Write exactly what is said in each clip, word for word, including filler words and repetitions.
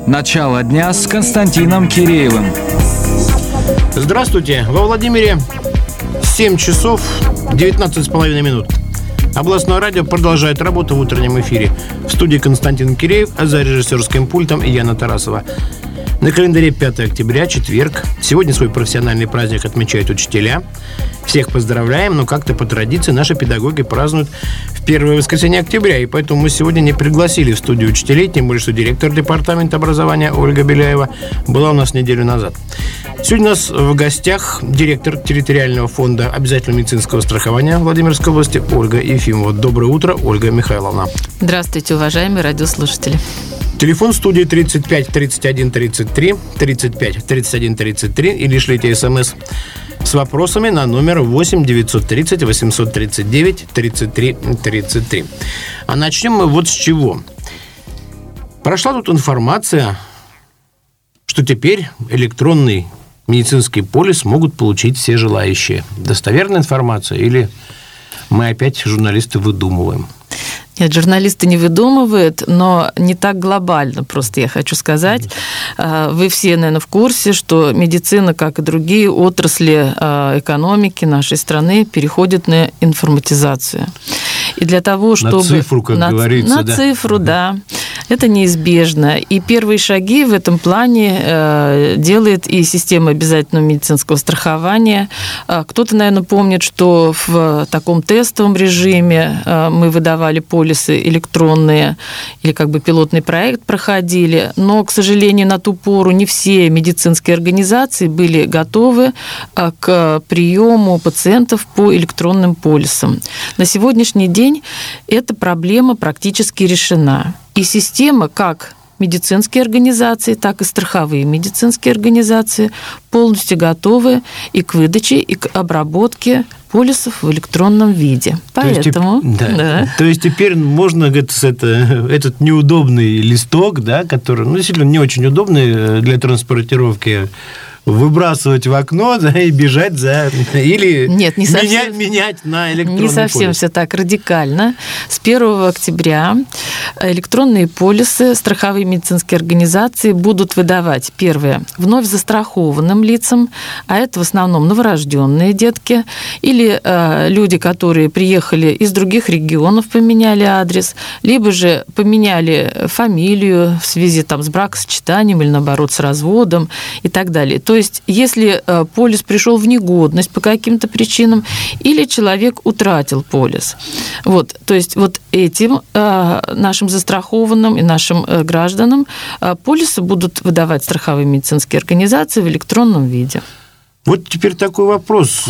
Начало дня с Константином Киреевым. Здравствуйте. Во Владимире семь часов девятнадцать с половиной минут. Областное радио продолжает работу в утреннем эфире. В студии Константин Киреев, а за режиссерским пультом Яна Тарасова. На календаре пятое октября, четверг. Сегодня свой профессиональный праздник отмечают учителя. Всех поздравляем, но как-то по традиции наши педагоги празднуют в первое воскресенье октября. И поэтому мы сегодня не пригласили в студию учителей, тем более, что директор департамента образования Ольга Беляева была у нас неделю назад. Сегодня у нас в гостях директор территориального фонда обязательного медицинского страхования Владимирской области Ольга Ефимова. Доброе утро, Ольга Михайловна. Здравствуйте, уважаемые радиослушатели. Телефон студии тридцать пять тридцать один тридцать три, тридцать пять тридцать один тридцать три, или шлите смс с вопросами на номер восемь девятьсот тридцать восемьсот тридцать девять тридцать три тридцать три. А начнем мы вот с чего. Прошла тут информация, что теперь электронный медицинский полис могут получить все желающие. Достоверная информация или мы опять, журналисты, выдумываем? Нет, журналисты не выдумывают, но не так глобально, просто я хочу сказать. Вы все, наверное, в курсе, что медицина, как и другие отрасли экономики нашей страны, переходит на информатизацию. И для того, чтобы... На цифру, как на, говорится. На да? цифру, да. Это неизбежно. И первые шаги в этом плане э, делает и система обязательного медицинского страхования. Кто-то, наверное, помнит, что в таком тестовом режиме э, мы выдавали полисы электронные, или как бы пилотный проект проходили, но, к сожалению, на ту пору не все медицинские организации были готовы э, к приему пациентов по электронным полисам. На сегодняшний день эта проблема практически решена. И система, как медицинские организации, так и страховые медицинские организации полностью готовы и к выдаче, и к обработке полисов в электронном виде. Поэтому... То есть, да. Да. То есть теперь можно это, этот неудобный листок, да, который, ну, действительно, не очень удобный для транспортировки, выбрасывать в окно, да, и бежать за... Или Нет, не совсем, менять, менять на электронный полис. Не совсем полис. Все так радикально. С первого октября электронные полисы страховые медицинские организации будут выдавать, первое, вновь застрахованным лицам, а это в основном новорожденные детки или э, люди, которые приехали из других регионов, поменяли адрес, либо же поменяли фамилию в связи там, с бракосочетанием или, наоборот, с разводом и так далее. То есть, если полис пришел в негодность по каким-то причинам, или человек утратил полис. Вот, то есть, вот этим э, нашим застрахованным и нашим э, гражданам э, полисы будут выдавать страховые медицинские организации в электронном виде. Вот теперь такой вопрос.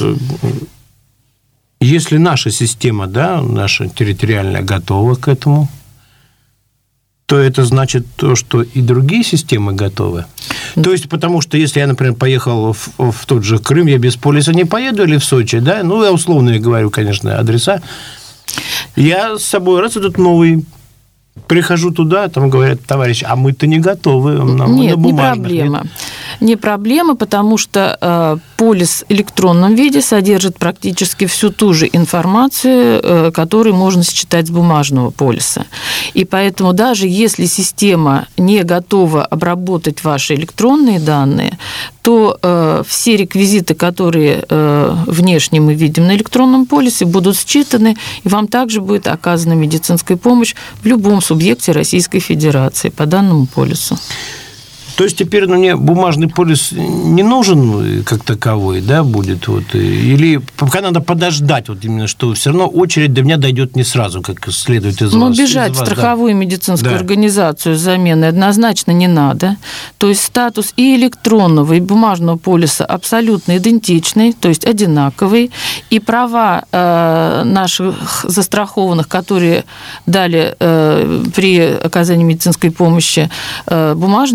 Если наша система, да, наша территориальная готова к этому, то это значит то, что и другие системы готовы. То есть, потому что если я, например, поехал в, в тот же Крым, я без полиса не поеду, или в Сочи, да, ну, я условно я говорю, конечно, адреса, я с собой раз этот новый, прихожу туда, там говорят, товарищ, а мы-то не готовы. Нам нет, не проблема. Нет. Не проблема, потому что э, полис в электронном виде содержит практически всю ту же информацию, э, которую можно считать с бумажного полиса. И поэтому даже если система не готова обработать ваши электронные данные, то э, все реквизиты, которые э, внешне мы видим на электронном полисе, будут считаны, и вам также будет оказана медицинская помощь в любом субъекте Российской Федерации по данному полису. То есть теперь ну, мне бумажный полис не нужен как таковой, да, будет? Вот, или пока надо подождать, вот именно, что все равно очередь до меня дойдет не сразу, как следует из ну, вас. Ну, бежать из в вас, страховую да. медицинскую да. организацию с заменой однозначно не надо. То есть статус и электронного, и бумажного полиса абсолютно идентичный, то есть одинаковый. И права э, наших застрахованных, которые дали э, при оказании медицинской помощи э, бумажный полис,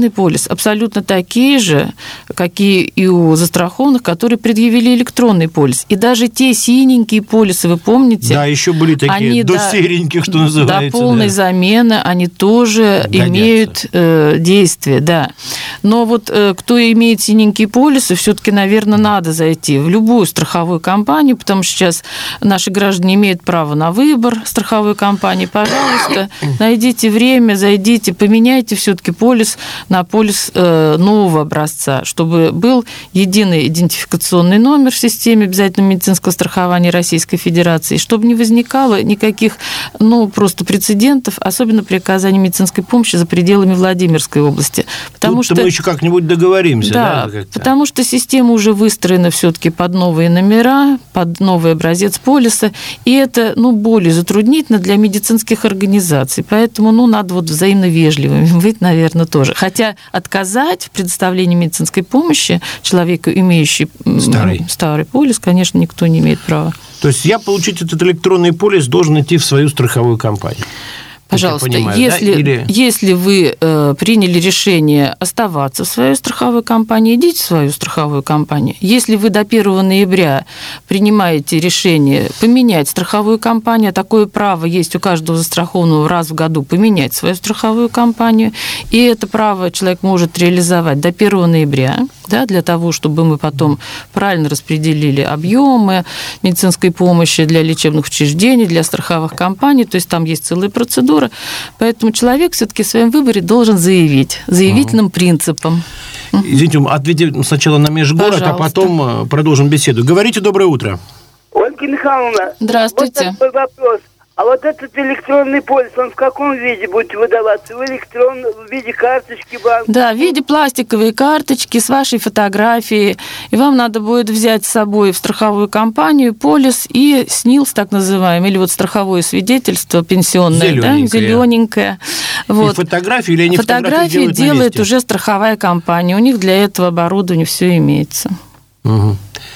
абсолютно такие же, какие и у застрахованных, которые предъявили электронный полис. И даже те синенькие полисы, вы помните? Да, еще были такие они до до, сереньких, что называется. До полной да. замены они тоже Годятся. имеют э, действие, да. Но вот э, кто имеет синенькие полисы, все-таки, наверное, надо зайти в любую страховую компанию, потому что сейчас наши граждане имеют право на выбор страховой компании. Пожалуйста, найдите время, зайдите, поменяйте все-таки полис на полис э, нового образца, чтобы был единый идентификационный номер в системе обязательного медицинского страхования Российской Федерации, чтобы не возникало никаких, ну, просто прецедентов, особенно при оказании медицинской помощи за пределами Владимирской области. Потому Тут-то что мы еще как-нибудь договоримся. Да, да потому что система уже выстроена все-таки под новые номера, под новый образец полиса, и это, ну, более затруднительно для медицинских организаций. Поэтому, ну, надо вот взаимно вежливыми быть, наверное, тоже. Хотя отказать в предоставлении медицинской помощи человеку, имеющий старый. старый полис, конечно, никто не имеет права. То есть я получить этот электронный полис должен идти в свою страховую компанию? Пожалуйста, понимаю, если, да? Или... если вы э, приняли решение оставаться в своей страховой компании, идите в свою страховую компанию. Если вы до первого ноября принимаете решение поменять страховую компанию, такое право есть у каждого застрахованного раз в году поменять свою страховую компанию, и это право человек может реализовать до первого ноября, да, для того, чтобы мы потом правильно распределили объемы медицинской помощи для лечебных учреждений, для страховых компаний, то есть там есть целая процедура. Поэтому человек все-таки в своем выборе должен заявить заявительным ага. принципом. Извините, ответим сначала на межгород, Пожалуйста. А потом продолжим беседу. Говорите, доброе утро. Ольга Михайловна, здравствуйте. Вот такой вопрос. А вот этот электронный полис, он в каком виде будет выдаваться? В электрон, в виде карточки банка? Да, в виде пластиковой карточки с вашей фотографией. И вам надо будет взять с собой в страховую компанию полис и СНИЛС, так называемый, или вот страховое свидетельство пенсионное, зелененькое. Да, зелененькое. Вот. И фотографии или они фотографии делают делает уже страховая компания. У них для этого оборудования все имеется. Угу.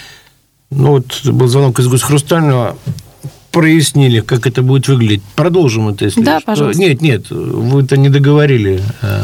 Ну вот был звонок из Госхрустального. Прояснили, как это будет выглядеть. Продолжим это, если Да, что. пожалуйста. Нет, нет, вы это не договорили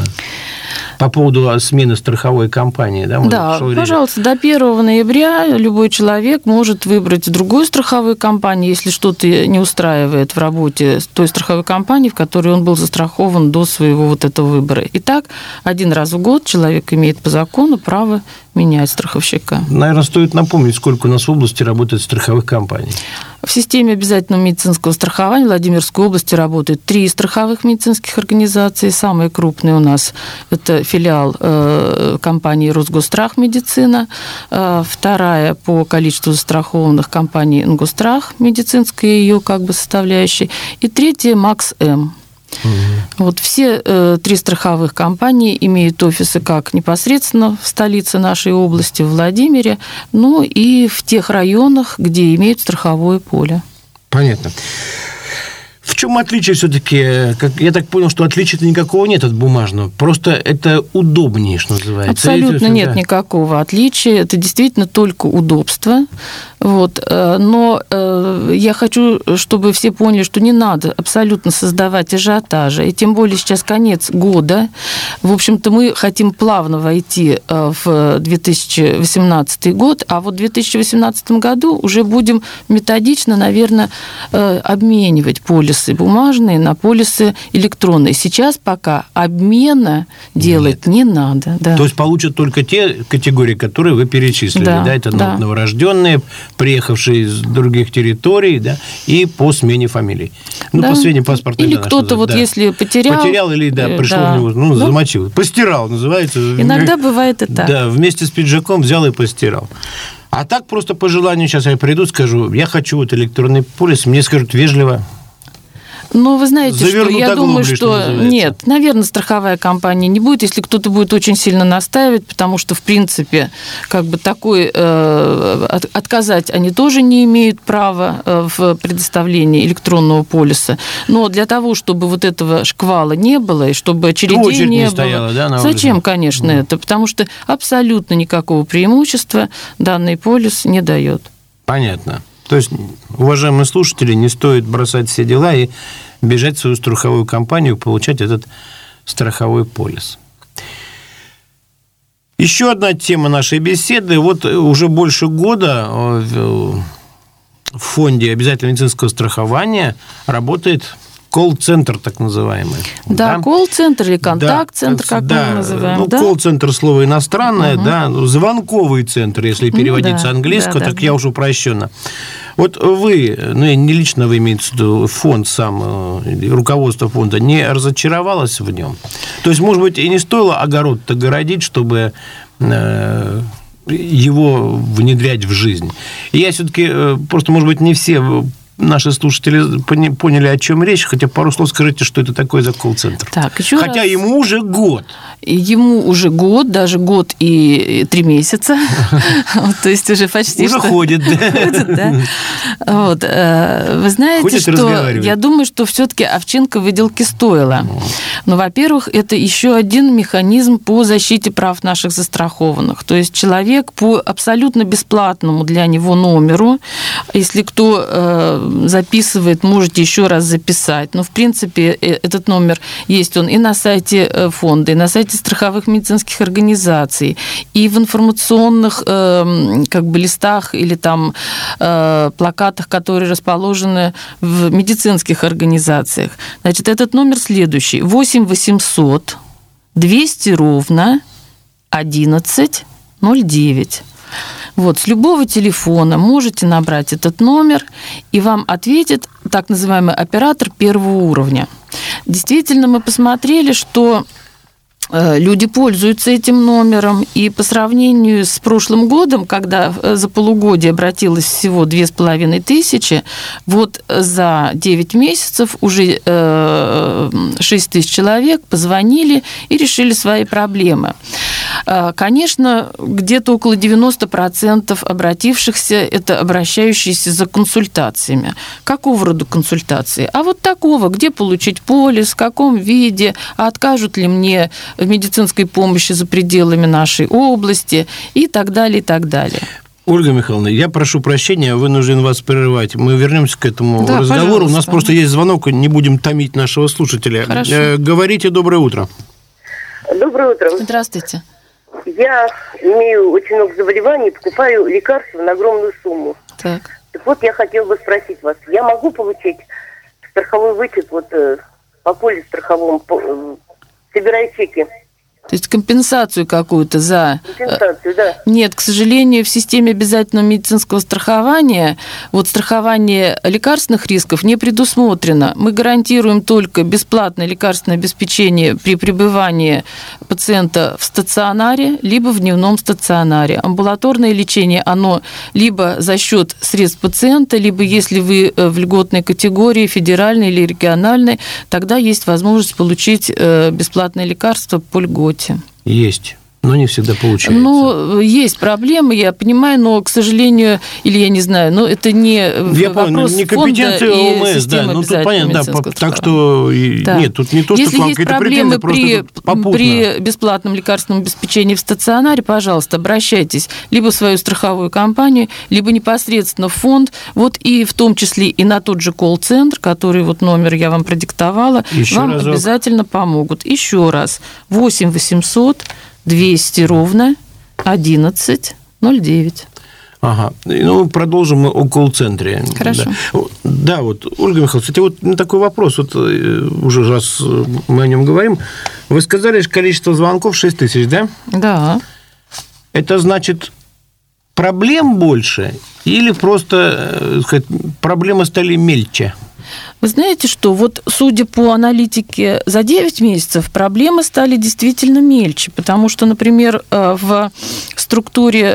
по поводу смены страховой компании. Да, да, пожалуйста, до первого ноября любой человек может выбрать другую страховую компанию, если что-то не устраивает в работе той страховой компании, в которой он был застрахован до своего вот этого выбора. Итак, один раз в год человек имеет по закону право менять страховщика. Наверное, стоит напомнить, сколько у нас в области работает страховых компаний. В системе обязательного медицинского страхования в Владимирской области работает три страховых медицинских организации. Самые крупные у нас – это филиал э, компании «Росгосстрах Медицина», э, вторая по количеству застрахованных компаний «Ингосстрах», медицинская ее как бы составляющая, и третья – «Макс-М». Угу. Вот все э, три страховых компании имеют офисы как непосредственно в столице нашей области, в Владимире, ну и в тех районах, где имеют страховое поле. Понятно. В чем отличие все-таки? Я так понял, что отличия-то никакого нет от бумажного. Просто это удобнее, что называется. Абсолютно это, нет да. никакого отличия. Это действительно только удобство. Вот. Но я хочу, чтобы все поняли, что не надо абсолютно создавать ажиотажа. И тем более сейчас конец года. В общем-то, мы хотим плавно войти в две тысячи восемнадцатый год, а вот в две тысячи восемнадцатом году уже будем методично, наверное, обменивать полисы бумажные на полисы электронные. Сейчас пока обмена делать Нет. не надо. Да. То есть получат только те категории, которые вы перечислили. Да, да? Это да. новорожденные, приехавшие из других территорий, да, и по смене фамилий. Ну, да. по смене паспорта. Или кто-то вот да. если потерял... Потерял или, да, пришло да. в него, ну, да. замочил. Постирал, называется. Иногда бывает и так. Да, вместе с пиджаком взял и постирал. А так просто по желанию сейчас я приду, скажу, я хочу вот электронный полис, мне скажут вежливо... Ну, вы знаете, Завернут что я оглобли, думаю, что, что нет, наверное, страховая компания не будет, если кто-то будет очень сильно настаивать, потому что, в принципе, как бы такой э, от, отказать они тоже не имеют права э, в предоставлении электронного полиса. Но для того, чтобы вот этого шквала не было, и чтобы очередей Очередь не, не было, стояла, да, зачем, конечно, mm. это? Потому что абсолютно никакого преимущества данный полис не дает. Понятно. То есть, уважаемые слушатели, не стоит бросать все дела и бежать в свою страховую компанию, получать этот страховой полис. Еще одна тема нашей беседы. Вот уже больше года в фонде обязательного медицинского страхования работает колл-центр, так называемый. Да, да? колл-центр или контакт-центр, да, как да. мы его называем. Ну, да? колл-центр слово иностранное, угу. да, звонковый центр, если переводить ну, с да, английского, да, так да. я уже упрощенно. Вот вы, ну, не лично вы имеете в виду, фонд сам, руководство фонда, не разочаровалось в нем? То есть, может быть, и не стоило огород-то городить, чтобы его внедрять в жизнь. И я все-таки, просто, может быть, не все наши слушатели поняли, о чем речь, хотя пару слов скажите, что это такое за колл-центр. Так, еще хотя раз. Ему уже год. Ему уже год, даже год и три месяца. То есть уже почти уже что... ходит, да. Ходит, да. Вот. Вы знаете, ходит, что я думаю, что все-таки овчинка выделки стоила. Но, во-первых, это еще один механизм по защите прав наших застрахованных. То есть человек по абсолютно бесплатному для него номеру, если кто записывает, можете еще раз записать. Но, в принципе, этот номер есть он и на сайте фонда, и на сайте страховых медицинских организаций, и в информационных как бы листах или там плакатах, которые расположены в медицинских организациях. Значит, этот номер следующий. восемь восемьсот двести ровно одиннадцать ноль девять. Вот, с любого телефона можете набрать этот номер, и вам ответит так называемый оператор первого уровня. Действительно, мы посмотрели, что люди пользуются этим номером, и по сравнению с прошлым годом, когда за полугодие обратилось всего две с половиной тысячи, вот за девять месяцев уже шесть тысяч человек позвонили и решили свои проблемы. Конечно, где-то около девяносто процентов обратившихся – это обращающиеся за консультациями. Какого рода консультации? А вот такого, где получить полис, в каком виде, а откажут ли мне в медицинской помощи за пределами нашей области и так далее, и так далее. Ольга Михайловна, я прошу прощения, вынужден вас прерывать. Мы вернемся к этому да, разговору. пожалуйста. У нас просто есть звонок, не будем томить нашего слушателя. Хорошо. Э, говорите, доброе утро. Доброе утро. Здравствуйте. Я имею очень много заболеваний, покупаю лекарства на огромную сумму. Так. Так вот, я хотела бы спросить вас, я могу получить страховой вычет вот по полису страховому, по, собирая чеки? То есть компенсацию какую-то за... Компенсацию, да. Нет, к сожалению, в системе обязательного медицинского страхования вот страхование лекарственных рисков не предусмотрено. Мы гарантируем только бесплатное лекарственное обеспечение при пребывании пациента в стационаре, либо в дневном стационаре. Амбулаторное лечение, оно либо за счет средств пациента, либо если вы в льготной категории, федеральной или региональной, тогда есть возможность получить бесплатное лекарство по льготе. Есть, но не всегда получается. Ну, есть проблемы, я понимаю, но, к сожалению, или я не знаю, но это не я вопрос не фонда и ОМС, системы да, ну, тут понятно, да, так что да. Нет, тут не то, если что есть проблемы при, при бесплатном лекарственном обеспечении в стационаре, пожалуйста, обращайтесь либо в свою страховую компанию, либо непосредственно в фонд, вот и в том числе и на тот же колл-центр, который вот номер я вам продиктовала, Еще вам разок. обязательно помогут. Еще раз, восемь восемьсот двести ровно одиннадцать ноль девять. Ага. Ну, продолжим мы о колл-центре. Хорошо. Да. да, вот, Ольга Михайловна, кстати, вот такой вопрос, вот уже раз мы о нем говорим. Вы сказали, что количество звонков шесть тысяч, да? Да. Это значит, проблем больше или просто, сказать, проблемы стали мельче? Вы знаете, что вот судя по аналитике за девять месяцев проблемы стали действительно мельче, потому что, например, в структуре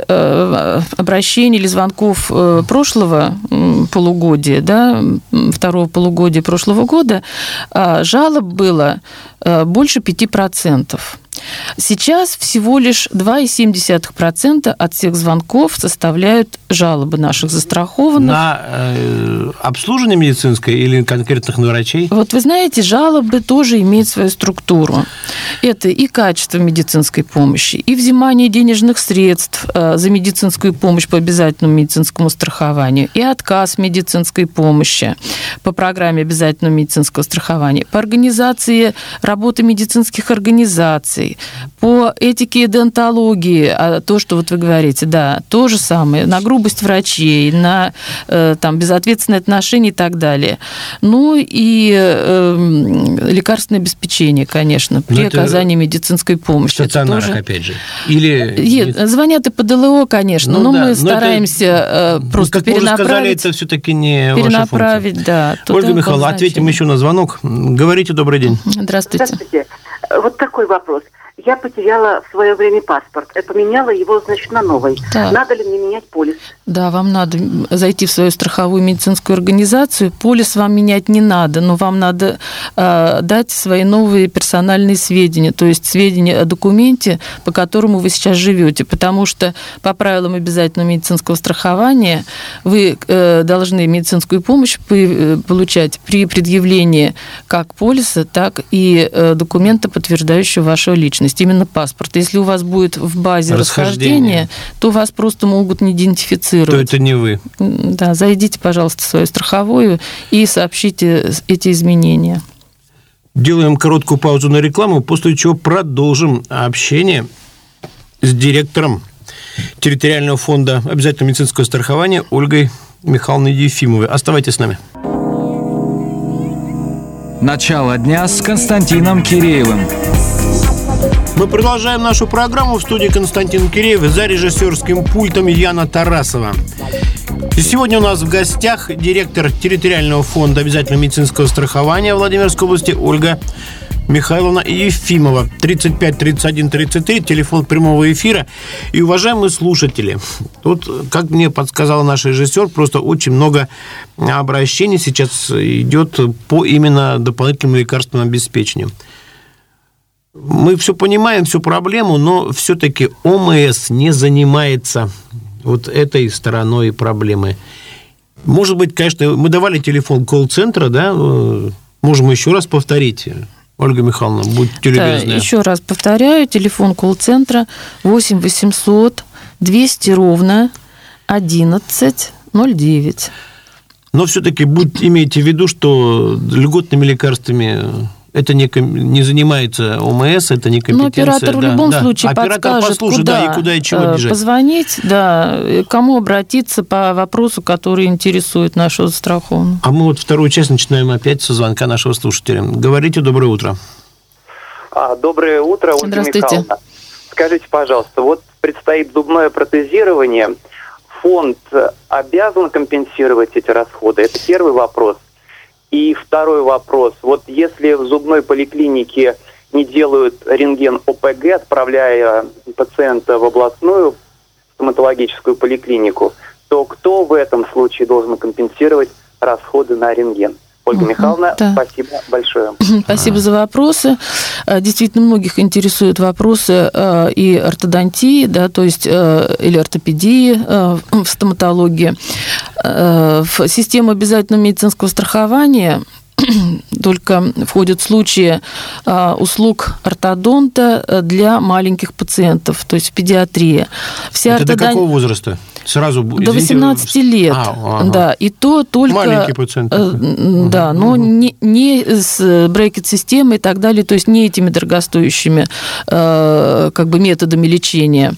обращений или звонков прошлого полугодия, да, второго полугодия прошлого года, жалоб было больше пяти процентов. Сейчас всего лишь два целых семь десятых процента от всех звонков составляют жалобы наших застрахованных. На э, обслуживание медицинское или конкретных врачей? Вот вы знаете, жалобы тоже имеют свою структуру. Это и качество медицинской помощи, и взимание денежных средств за медицинскую помощь по обязательному медицинскому страхованию, и отказ медицинской помощи по программе обязательного медицинского страхования, по организации работы медицинских организаций, По этике и дентологии, а то, что вот вы говорите, да, то же самое, на грубость врачей, на э, там, безответственное отношение и так далее. Ну и э, лекарственное обеспечение, конечно, при оказании медицинской помощи. В стационарах, тоже... опять же. Или... Нет, звонят и по ДЛО, конечно, ну, но да, мы стараемся это, просто как перенаправить. Как вы уже сказали, это все-таки не перенаправить, ваша функция. Да. Ольга Михайловна, ответим еще на звонок. Говорите, добрый день. Здравствуйте. Здравствуйте. Вот такой вопрос. Я потеряла в свое время паспорт. Я поменяла его, значит, на новый. Да. Надо ли мне менять полис? Да, вам надо зайти в свою страховую медицинскую организацию. Полис вам менять не надо, но вам надо э, дать свои новые персональные сведения, то есть сведения о документе, по которому вы сейчас живете. Потому что по правилам обязательного медицинского страхования вы э, должны медицинскую помощь получать при предъявлении как полиса, так и э, документа, подтверждающего вашу личность. Именно паспорт. Если у вас будет в базе расхождение, то вас просто могут не идентифицировать. То это не вы. Да, зайдите, пожалуйста, в свою страховую и сообщите эти изменения. Делаем короткую паузу на рекламу, после чего продолжим общение с директором территориального фонда обязательного медицинского страхования Ольгой Михайловной Ефимовой. Оставайтесь с нами. Начало дня с Константином Киреевым. Мы продолжаем нашу программу. В студии Константин Киреев, за режиссерским пультом Яна Тарасова. И сегодня у нас в гостях директор территориального фонда обязательного медицинского страхования Владимирской области Ольга Михайловна Ефимова. тридцать пять тридцать один тридцать три, телефон прямого эфира. И, уважаемые слушатели, тут, как мне подсказал наш режиссер, просто очень много обращений сейчас идет по именно дополнительному лекарственному обеспечению. Мы все понимаем, всю проблему, но все-таки ОМС не занимается вот этой стороной проблемы. Может быть, конечно, мы давали телефон колл-центра, да? Можем еще раз повторить. Ольга Михайловна, будьте любезны. Да, еще раз повторяю, телефон колл-центра восемь восемьсот двести ровно одиннадцать ноль девять. Но все-таки будьте, имейте в виду, что льготными лекарствами... Это не, не занимается ОМС, это не компетенция. Но оператор да, в любом да. случае оператор подскажет, куда, да, и куда и чего бежать. Позвонить, да, кому обратиться по вопросу, который интересует нашу застрахованную. А мы вот вторую часть начинаем опять со звонка нашего слушателя. Говорите, доброе утро. А, доброе утро, Ольга Здравствуйте. Михайловна. Скажите, пожалуйста, вот предстоит зубное протезирование. Фонд обязан компенсировать эти расходы? Это первый вопрос. И второй вопрос. Вот если в зубной поликлинике не делают рентген ОПГ, отправляя пациента в областную стоматологическую поликлинику, то кто в этом случае должен компенсировать расходы на рентген? Ольга Михайловна, да. Спасибо большое. Спасибо за вопросы. Действительно, многих интересуют вопросы и ортодонтии, да, то есть или ортопедии в стоматологии. В систему обязательного медицинского страхования только входят случаи услуг ортодонта для маленьких пациентов, то есть в педиатрии. Вся Это ортодон... до какого возраста? Сразу, извините, до восемнадцати лет, а, ага. Да, и то только... Маленькие пациенты. Э, да, ага. но угу. не, не с брекет-системой и так далее, то есть не этими дорогостоящими э, как бы методами лечения.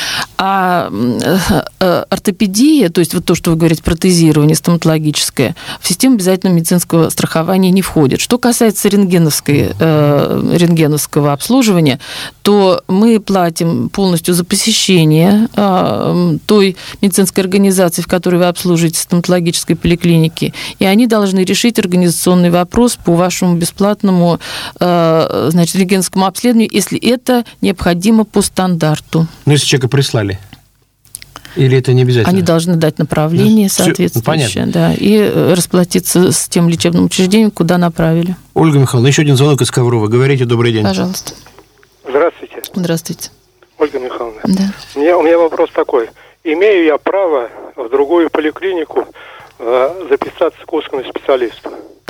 А э, ортопедия, то есть вот то, что вы говорите, протезирование стоматологическое, в систему обязательного медицинского страхования не входит. Что касается рентгеновской, э, рентгеновского обслуживания, то мы платим полностью за посещение э, той медицинской организации, в которой вы обслуживаете, стоматологической поликлиники, и они должны решить организационный вопрос по вашему бесплатному э, значит, рентгеновскому обследованию, если это необходимо по стандарту. Ну, если человека прислали? Или это не обязательно? Они должны дать направление ну, соответствующее, да, и расплатиться с тем лечебным учреждением, куда направили. Ольга Михайловна, еще один звонок из Коврова. Говорите, добрый день. Пожалуйста. Здравствуйте. Здравствуйте. Ольга Михайловна. Да. У меня, у меня вопрос такой. Имею я право в другую поликлинику э, записаться к узкому специалисту?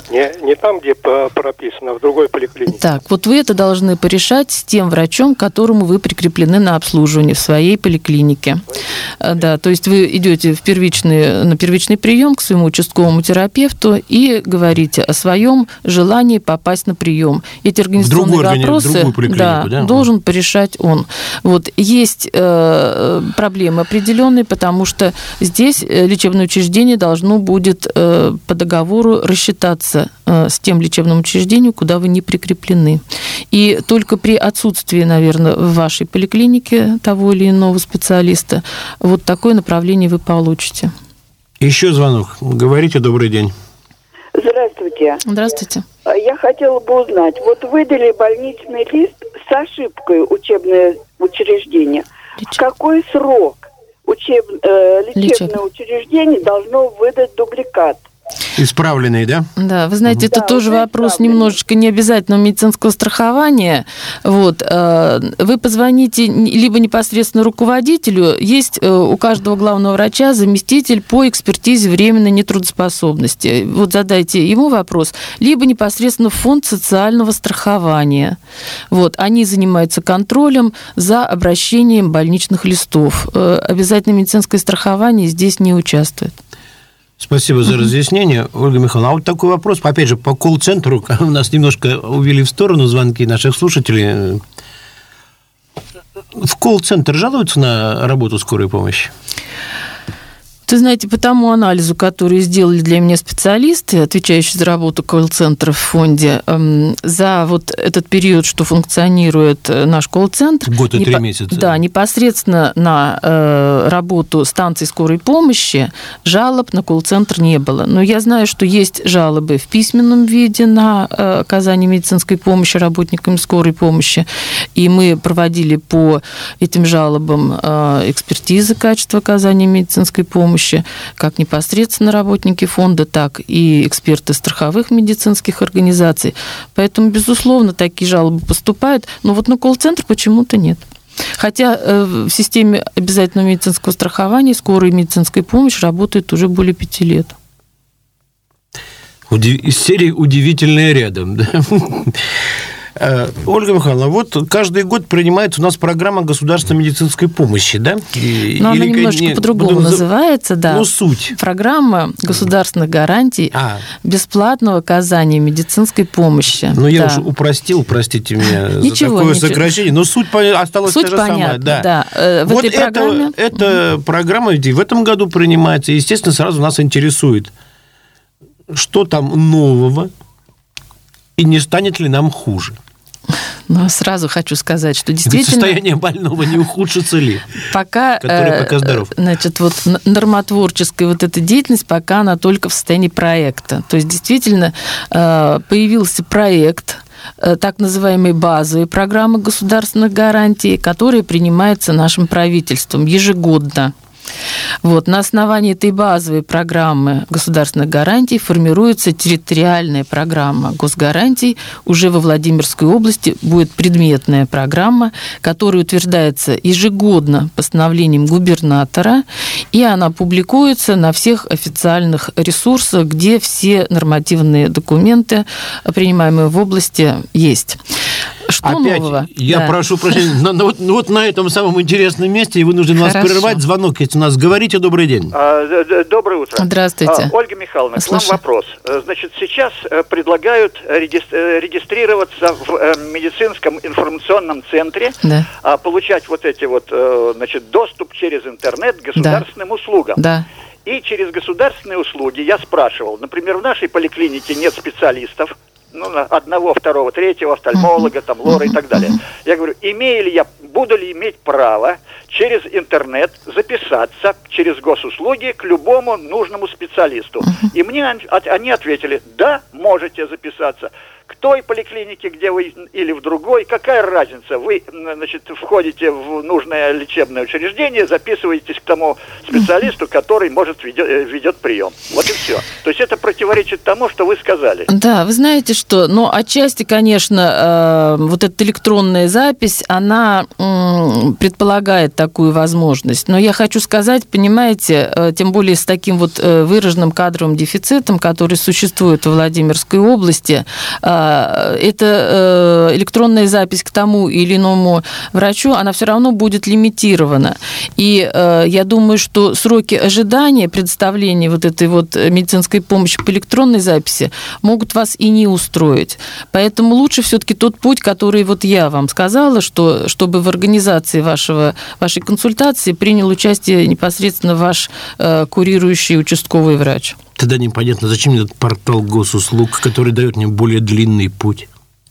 Не, не там, где прописано, а в другой поликлинике. Так, вот вы это должны порешать с тем врачом, к которому вы прикреплены на обслуживание в своей поликлинике. Да, то есть вы идете в первичный, на первичный прием к своему участковому терапевту и говорите о своем желании попасть на прием. Эти организационные органи... вопросы да, да? должен порешать он. Вот. Есть э, проблемы определенные, потому что здесь лечебное учреждение должно будет э, по договору рассчитаться с тем лечебным учреждением, куда вы не прикреплены. И только при отсутствии, наверное, в вашей поликлинике того или иного специалиста вот такое направление вы получите. Еще звонок. Говорите, добрый день. Здравствуйте. Здравствуйте. Я хотела бы узнать, вот выдали больничный лист с ошибкой учебное учреждение. Лечеб... В какой срок учеб... э, лечебное Лечеб... учреждение должно выдать дубликат? Исправленный, да? Да, вы знаете, это да, тоже вопрос немножечко необязательного медицинского страхования. Вот. Вы позвоните либо непосредственно руководителю, есть у каждого главного врача заместитель по экспертизе временной нетрудоспособности. Вот задайте ему вопрос, либо непосредственно в фонд социального страхования. Вот. Они занимаются контролем за обращением больничных листов. Обязательное медицинское страхование здесь не участвует. Спасибо за разъяснение, Ольга Михайловна. А вот такой вопрос, опять же, по колл-центру. У нас немножко увели в сторону звонки наших слушателей. В колл-центр жалуются на работу скорой помощи? Вы знаете, по тому анализу, который сделали для меня специалисты, отвечающие за работу колл-центра в фонде, за вот этот период, что функционирует наш колл-центр... Год и непо- три месяца. Да, непосредственно на э, работу станций скорой помощи жалоб на колл-центр не было. Но я знаю, что есть жалобы в письменном виде на э, оказание медицинской помощи работникам скорой помощи, и мы проводили по этим жалобам э, экспертизы качества оказания медицинской помощи, как непосредственно работники фонда, так и эксперты страховых медицинских организаций. Поэтому, безусловно, такие жалобы поступают, но вот на колл-центр почему-то нет. Хотя в системе обязательного медицинского страхования скорая медицинская помощь работает уже более пяти лет. Из серии «Удивительное рядом». Да? Ольга Михайловна, вот каждый год принимается у нас программа государственной медицинской помощи, да? И, Но или, она немножко не, по-другому буду... называется, да. Ну, суть. Программа государственных гарантий а. бесплатного оказания медицинской помощи. Ну, я да. уж упростил, простите меня ничего, за такое ничего. сокращение, но суть осталась суть та же понятна, самая. Да. Да. В вот этой это, программе... эта mm-hmm. программа в этом году принимается, и, естественно, сразу нас интересует, что там нового, и не станет ли нам хуже. Но сразу хочу сказать, что действительно... Ведь состояние больного не ухудшится ли? Пока, который пока здоров. Значит, вот нормотворческая вот эта деятельность, пока она только в состоянии проекта. То есть, действительно, появился проект так называемой базовой программы государственных гарантий, которая принимается нашим правительством ежегодно. Вот. На основании этой базовой программы государственных гарантий формируется территориальная программа госгарантий. Уже во Владимирской области будет предметная программа, которая утверждается ежегодно постановлением губернатора, и она публикуется на всех официальных ресурсах, где все нормативные документы, принимаемые в области, есть. Что Опять нового? Я да. прошу прощения, но, но, вот, вот на этом самом интересном месте я вынужден вас прерывать. Звонок есть у нас. Говорите, добрый день. А, доброе утро. Здравствуйте. А, Ольга Михайловна, Слушай. к вам вопрос. Значит, сейчас предлагают регистрироваться в медицинском информационном центре, да. получать вот эти вот, значит, доступ через интернет к государственным да. услугам. Да. И через государственные услуги я спрашивал, например, в нашей поликлинике нет специалистов, ну, одного, второго, третьего, офтальмолога, там, лора и так далее. Я говорю, имею ли я, буду ли иметь право через интернет записаться через госуслуги к любому нужному специалисту? И мне они ответили, да, можете записаться. к той поликлинике, где вы, или в другой, какая разница? Вы, значит, входите в нужное лечебное учреждение, записываетесь к тому специалисту, который, может, ведет, ведет прием. Вот и все. То есть это противоречит тому, что вы сказали. Да, вы знаете, что, ну, отчасти, конечно, э, вот эта электронная запись, она э, предполагает такую возможность. Но я хочу сказать, понимаете, э, тем более с таким вот э, выраженным кадровым дефицитом, который существует в Владимирской области, э, эта э, электронная запись к тому или иному врачу, она все равно будет лимитирована. И э, я думаю, что сроки ожидания предоставления вот этой вот медицинской помощи по электронной записи могут вас и не устроить. Поэтому лучше все-таки тот путь, который вот я вам сказала, что чтобы в организации вашего, вашей консультации принял участие непосредственно ваш э, курирующий участковый врач. Тогда непонятно, зачем мне этот портал госуслуг, который дает мне более длинный путь?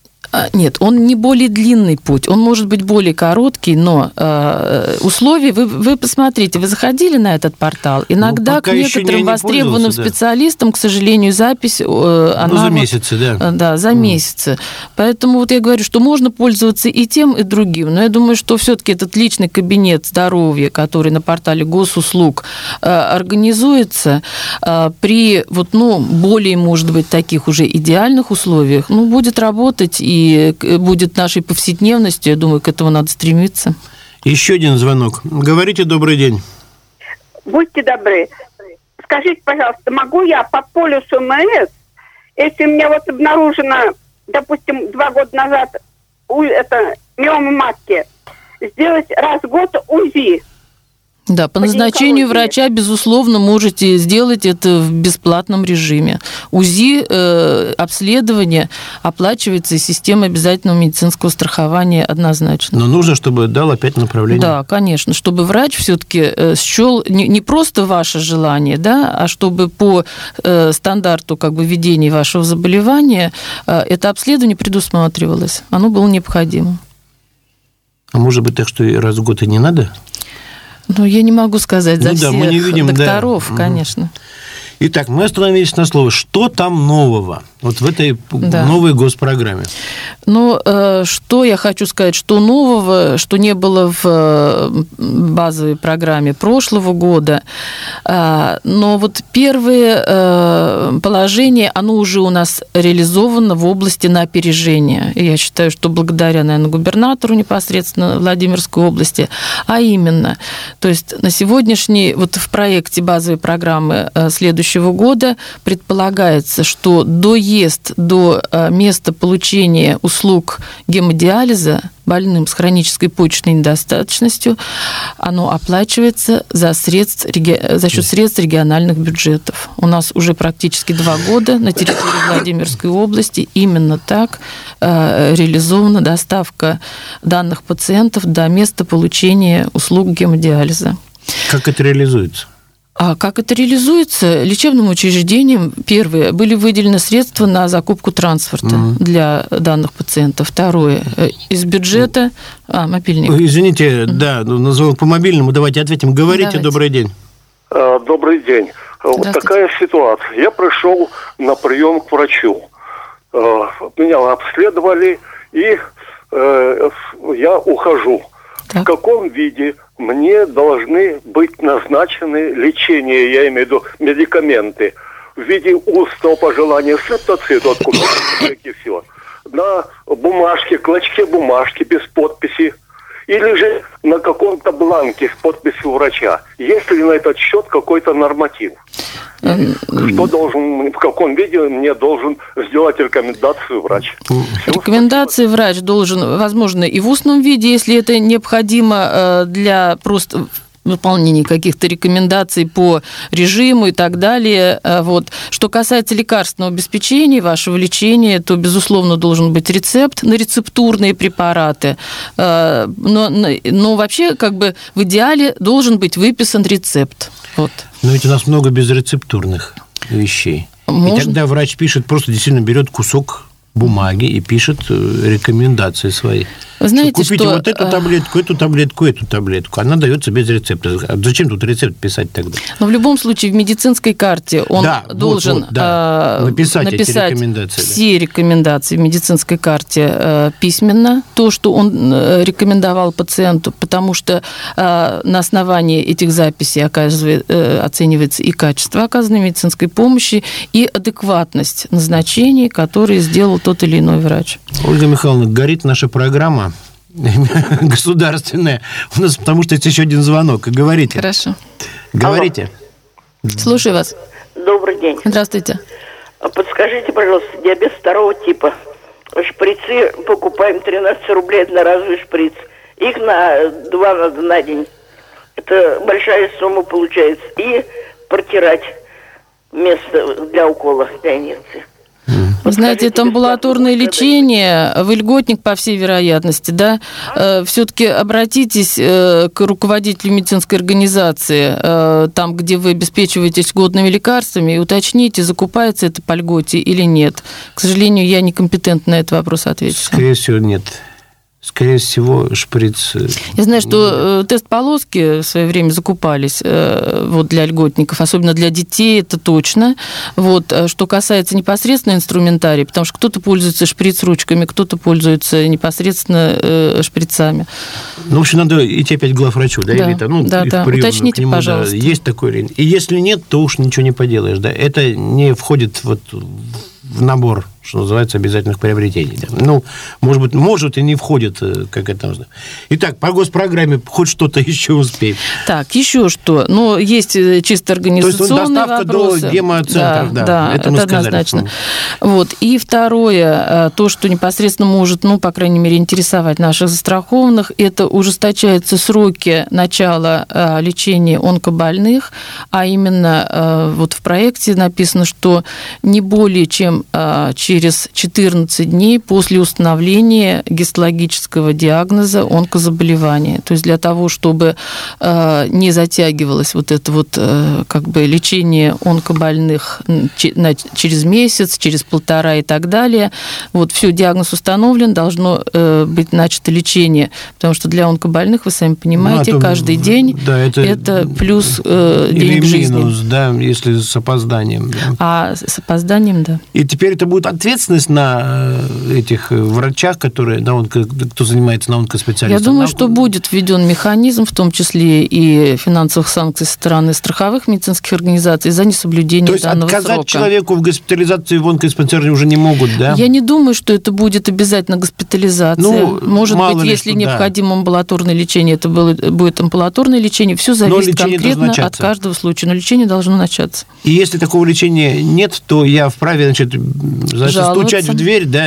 Нет, он не более длинный путь, он может быть более короткий, но э, условия, вы, вы посмотрите, вы заходили на этот портал, иногда ну, к некоторым востребованным да. специалистам, к сожалению, запись... Э, она ну, за вот, месяцы, да. Да, за mm. месяцы. Поэтому вот я говорю, что можно пользоваться и тем, и другим, но я думаю, что все-таки этот личный кабинет здоровья, который на портале госуслуг э, организуется, э, при вот, ну, более, может быть, таких уже идеальных условиях, ну, будет работать и И будет нашей повседневностью, я думаю, к этому надо стремиться. Еще один звонок. Говорите, добрый день. Будьте добры. Скажите, пожалуйста, могу я по полюсу МС, если у меня вот обнаружено, допустим, два года назад это миома матки, сделать раз в год УЗИ? Да, по назначению врача, безусловно, можете сделать это в бесплатном режиме. УЗИ, э, обследование оплачивается из системы обязательного медицинского страхования однозначно. Но нужно, чтобы дал опять направление? Да, конечно, чтобы врач все-таки счел не, не просто ваше желание, да, а чтобы по э, стандарту как бы ведения вашего заболевания э, это обследование предусматривалось. Оно было необходимо. А может быть так, что раз в год и не надо? Ну, я не могу сказать за ну, да, всех мы не видим, докторов, да. конечно. Итак, мы остановились на слове. Что там нового вот в этой да. новой госпрограмме? Ну, что я хочу сказать, что нового, что не было в базовой программе прошлого года. Но вот первое положение, оно уже у нас реализовано в области на опережение. И я считаю, что благодаря, наверное, губернатору непосредственно Владимирской области, а именно, то есть на сегодняшний, вот в проекте базовой программы следующего года предполагается, что доезд до места получения услуг гемодиализа больным с хронической почечной недостаточностью, оно оплачивается за, средств, за счет средств региональных бюджетов. У нас уже практически два года на территории Владимирской области именно так э, реализована доставка данных пациентов до места получения услуг гемодиализа. Как это реализуется? А как это реализуется? Лечебным учреждениям, первое, были выделены средства на закупку транспорта mm-hmm. для данных пациентов. Второе, из бюджета... А, мобильник. Извините, mm-hmm. да, назвал по мобильному, давайте ответим. Говорите, давайте. Добрый день. А, добрый день. Вот такая ситуация. Я пришел на прием к врачу. Меня обследовали, и э, я ухожу. Так. В каком виде мне должны быть назначены лечение, я имею в виду медикаменты, в виде устного пожелания стрептоциту, откуда все, на бумажке, клочке бумажки без подписи, или же на каком-то бланке с подписью врача. Есть ли на этот счет какой-то норматив? Что должен, в каком виде мне должен сделать рекомендацию врач? Рекомендации врач должен, возможно, и в устном виде, если это необходимо для просто выполнения каких-то рекомендаций по режиму и так далее. Вот. Что касается лекарственного обеспечения, вашего лечения, то, безусловно, должен быть рецепт на рецептурные препараты. Но, но вообще, как бы в идеале должен быть выписан рецепт. Вот. Но ведь у нас много безрецептурных вещей. Можно? И тогда врач пишет, просто действительно берет кусок бумаги и пишет рекомендации свои. Вы знаете, Купите что... вот эту таблетку, эту таблетку, эту таблетку. Она дается без рецепта. Зачем тут рецепт писать тогда? Но в любом случае в медицинской карте он да, должен вот, вот, да. написать, написать эти рекомендации, все да. рекомендации в медицинской карте письменно, то, что он рекомендовал пациенту, потому что на основании этих записей оценивается и качество оказанной медицинской помощи, и адекватность назначений, которые сделал тот или иной врач. Ольга Михайловна, горит наша программа государственная. У нас, потому что есть еще один звонок. Говорите. Хорошо. Говорите. Алло. Слушаю вас. Добрый день. Здравствуйте. Подскажите, пожалуйста, диабет второго типа. Шприцы покупаем тринадцать рублей одноразовый шприц. Их на два надо на день. Это большая сумма получается. И протирать место для укола, для инъекции. Вы знаете, это амбулаторное лечение, вы льготник, по всей вероятности, да? Все-таки обратитесь к руководителю медицинской организации, там, где вы обеспечиваетесь льготными лекарствами, и уточните, закупается это по льготе или нет. К сожалению, я некомпетентна на этот вопрос ответить. Скорее всего, нет. Скорее всего, шприц... Я знаю, что тест-полоски в свое время закупались вот, для льготников, особенно для детей, это точно. Вот. Что касается непосредственно инструментария, потому что кто-то пользуется шприц-ручками, кто-то пользуется непосредственно шприцами. Ну, в общем, надо идти опять к главврачу, да, да, или это, ну, да, да. Уточните, нему, пожалуйста. Да, есть такой... И если нет, то уж ничего не поделаешь, да. Это не входит вот в набор, что называется, обязательных приобретений. Ну, может быть, может и не входит, как это нужно. Итак, по госпрограмме хоть что-то еще успеем. Так, еще что? Ну, есть чисто организационные вопросы. То есть доставка до гемоцентров, да, да, да, это, это мы однозначно. сказали. Вот. И второе, то, что непосредственно может, ну, по крайней мере, интересовать наших застрахованных, это ужесточаются сроки начала лечения онкобольных, а именно вот в проекте написано, что не более чем через четырнадцать дней после установления гистологического диагноза онкозаболевания. То есть для того, чтобы не затягивалось вот это вот как бы лечение онкобольных через месяц, через полтора и так далее. Вот все, диагноз установлен, должно быть начато лечение, потому что для онкобольных, вы сами понимаете, ну, а то, каждый день да, это, это плюс э, день к жизни. Минус, да, если с опозданием. Да. А с опозданием, да. И теперь это будет ответственность на этих врачах, которые, на онко, кто занимается на онкоспециалистах? Я думаю, что будет введен механизм, в том числе и финансовых санкций со стороны страховых медицинских организаций за несоблюдение данного срока. То есть отказать человеку в госпитализации в онкодиспансере уже не могут, да? Я не думаю, что это будет обязательно госпитализация. Ну, может быть, ли, если что, необходимо да. амбулаторное лечение, это будет амбулаторное лечение. Все зависит конкретно от каждого случая. Но лечение должно начаться. И если такого лечения нет, то я вправе, значит, стучать в дверь, да,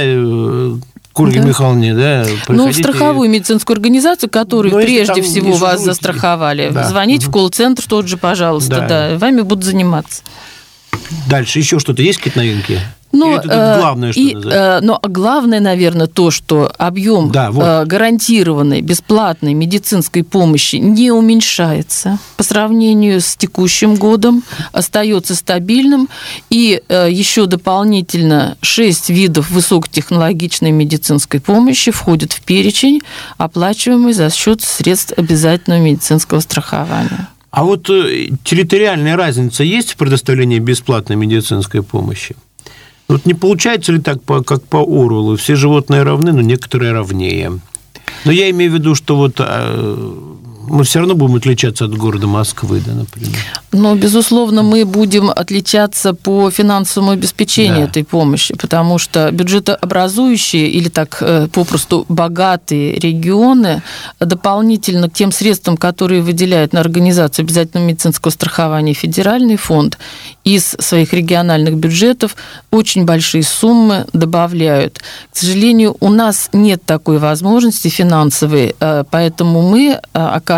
к Ольге да. Михайловне, да, ну, в страховую медицинскую организацию, которую прежде всего вас жуть. застраховали. Да. Звоните угу. в колл-центр тот же, пожалуйста, да. да, вами будут заниматься. Дальше еще что-то есть, какие-то новинки? Но, это, это главное, что и, но главное, наверное, то, что объем да, вот. гарантированной бесплатной медицинской помощи не уменьшается по сравнению с текущим годом, остается стабильным, и еще дополнительно шесть видов высокотехнологичной медицинской помощи входят в перечень, оплачиваемый за счет средств обязательного медицинского страхования. А вот территориальная разница есть в предоставлении бесплатной медицинской помощи? Вот не получается ли так, как по Оруэллу? Все животные равны, но некоторые равнее. Но я имею в виду, что вот мы все равно будем отличаться от города Москвы, да, например. Но, безусловно, мы будем отличаться по финансовому обеспечению да. этой помощи, потому что бюджетообразующие или так попросту богатые регионы дополнительно к тем средствам, которые выделяют на организацию обязательного медицинского страхования федеральный фонд, из своих региональных бюджетов очень большие суммы добавляют. К сожалению, у нас нет такой возможности финансовой, поэтому мы оказываем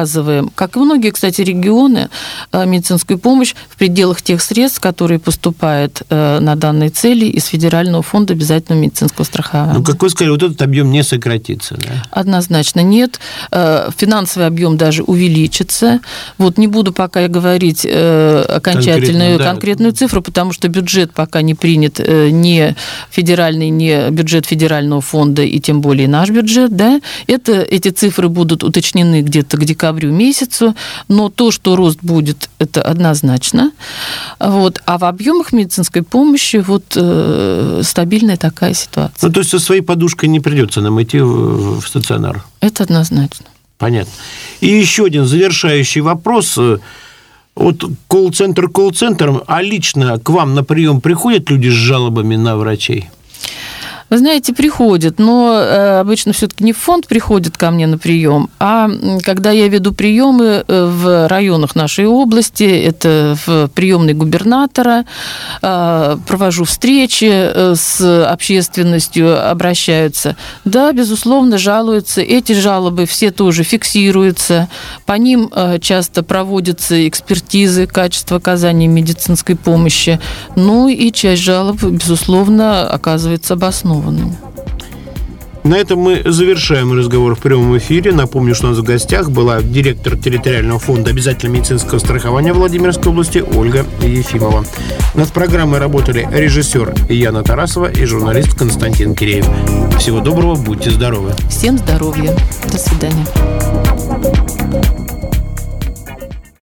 оказываем, как и многие, кстати, регионы, медицинскую помощь в пределах тех средств, которые поступают на данные цели из Федерального фонда обязательного медицинского страхования. Ну, как вы сказали, вот этот объем не сократится, да? Однозначно нет. Финансовый объем даже увеличится. Вот не буду пока говорить окончательную, да, конкретную цифру, потому что бюджет пока не принят, ни федеральный, ни бюджет Федерального фонда, и тем более наш бюджет, да. Это, эти цифры будут уточнены где-то к декабрю месяцу, но то, что рост будет, это однозначно. Вот. А в объемах медицинской помощи вот э, стабильная такая ситуация. Ну, то есть со своей подушкой не придется нам идти в, в стационар? Это однозначно. Понятно. И еще один завершающий вопрос. Вот колл-центр колл-центром, а лично к вам на прием приходят люди с жалобами на врачей? Вы знаете, приходят, но э, обычно все-таки не в фонд приходят ко мне на прием, а когда я веду приемы в районах нашей области, это в приемной губернатора, э, провожу встречи с общественностью, обращаются. Да, безусловно, жалуются. Эти жалобы все тоже фиксируются. По ним э, часто проводятся экспертизы качества оказания медицинской помощи. Ну и часть жалоб, безусловно, оказывается обоснованной. На этом мы завершаем разговор в прямом эфире. Напомню, что у нас в гостях была директор территориального фонда обязательного медицинского страхования Владимирской области Ольга Ефимова. Над программой работали режиссер Яна Тарасова и журналист Константин Киреев. Всего доброго, будьте здоровы. Всем здоровья. До свидания.